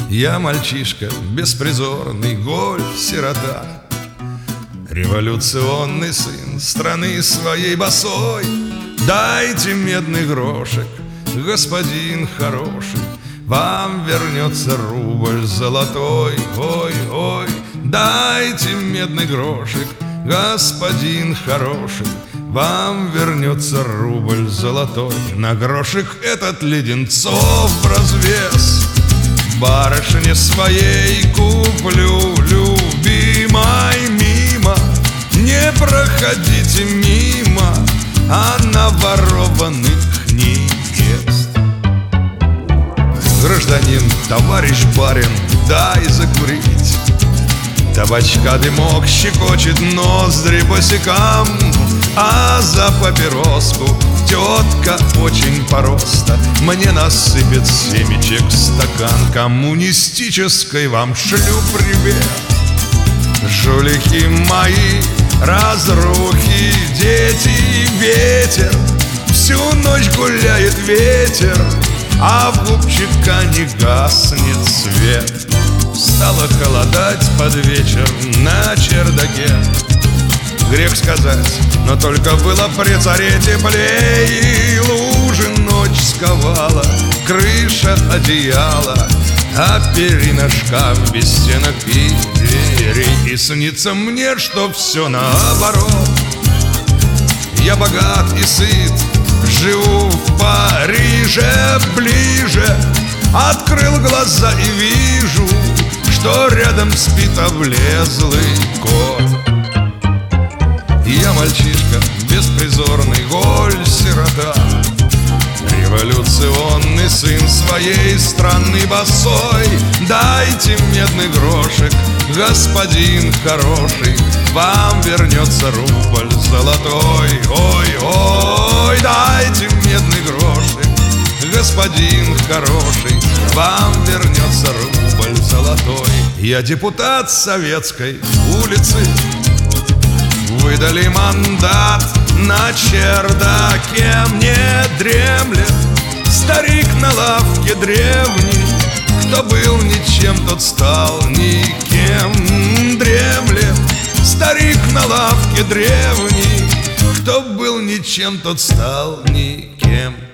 Я мальчишка, беспризорный, голь, сирота, революционный сын страны своей босой. Дайте медный грошек, господин хороший, вам вернется рубль золотой. Ой, ой, дайте медный грошек, господин хороший, вам вернется рубль золотой. На грошек этот леденцов развес барышне своей куплю, любимой, мимо не проходите мимо, а наворованных невест. Гражданин, товарищ барин, дай закурить. Табачка дымок щекочет ноздри босикам, а за папироску тетка очень просто мне насыпет семечек в стакан. Коммунистической вам шлю привет, жулики мои, разрухи, дети, ветер. Всю ночь гуляет ветер, а в губчика не гаснет свет. Стало холодать под вечер на чердаке. Грех сказать, но только было при царе теплее. И лужи ночь сковала, крыша одеяла, а перина шкаф без стенок и дверей. И снится мне, что все наоборот. Я богат и сыт, живу в Париже ближе. Открыл глаза и вижу, что рядом спит облезлый кот. Я мальчишка, беспризорный, голь, сирота, революционный сын своей страны босой. Дайте медный грошек, господин хороший, вам вернется рубль золотой. Ой, ой, дайте медный грошек, господин хороший, вам вернется рубль золотой. Я депутат советской улицы, выдали мандат на чердаке. Мне дремлет старик на лавке древний, кто был ничем, тот стал никем. Дремлет старик на лавке древний, кто был ничем, тот стал никем.